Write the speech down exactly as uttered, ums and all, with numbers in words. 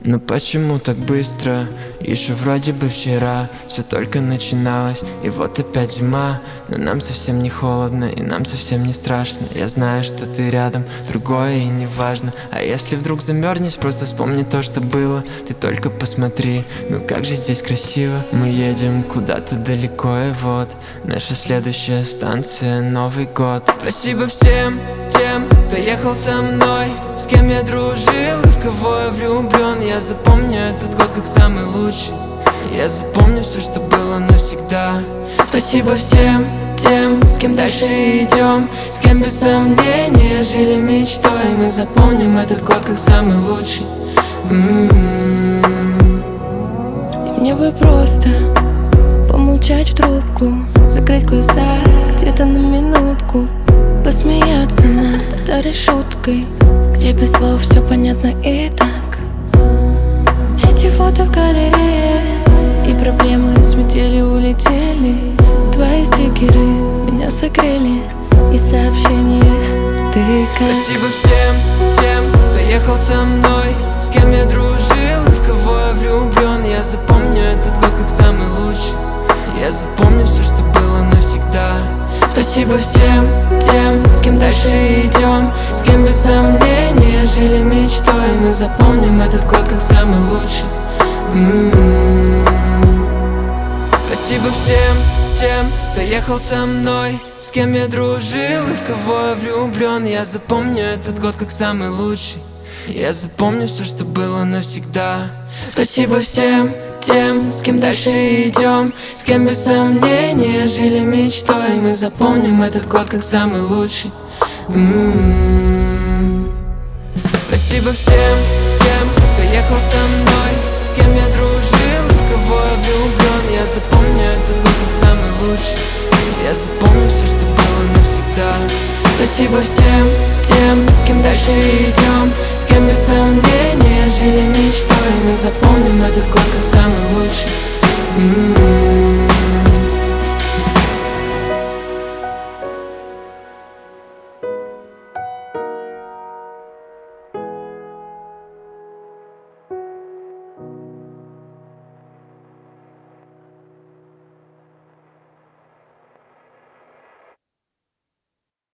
Но почему так быстро? Еще вроде бы вчера все только начиналось, и вот опять зима. Но нам совсем не холодно, и нам совсем не страшно. Я знаю, что ты рядом, другое и не важно. А если вдруг замерзнешь, просто вспомни то, что было. Ты только посмотри, ну как же здесь красиво. Мы едем куда-то далеко, и вот наша следующая станция — Новый год. Спасибо всем тем, кто ехал со мной, с кем я дружил и в кого я влюблен. Я запомню этот год как самый лучший. Я запомню все, что было навсегда. Спасибо всем тем, с кем дальше идем, с кем без сомнения жили мечтой. Мы запомним этот год как самый лучший. м-м-м. И мне бы просто помолчать в трубку, закрыть глаза где-то на минутку, посмеяться над старой шуткой, где без слов все понятно и так. Эти фото в галерее, и проблемы с метели улетели. Твои стикеры меня согрели, и сообщения ты как. Спасибо всем тем, кто ехал со мной, с кем я дружил и в кого я влюблен. Я запомню этот год как самый лучший. Я запомню все, что было навсегда. Спасибо всем тем, с кем дальше идем, с кем без сомнения жили мечтой. Мы запомним этот год как самый лучший. м-м-м. Спасибо всем тем, кто ехал со мной, с кем я дружил и в кого я влюблен. Я запомню этот год как самый лучший. Я запомню все, что было навсегда. Спасибо всем тем, с кем дальше идем, с кем без сомнения жили мечтой. Мы запомним этот год как самый лучший. м-м-м. Спасибо всем тем, кто ехал со мной, с кем я дружил и в кого я влюблен. Я запомню этот год как самый лучший. Я запомню все, что было навсегда. Спасибо всем тем, с кем дальше идем, с кем без сомнения жили мечтой. Мы запомним этот год как самый лучший. м-м-м.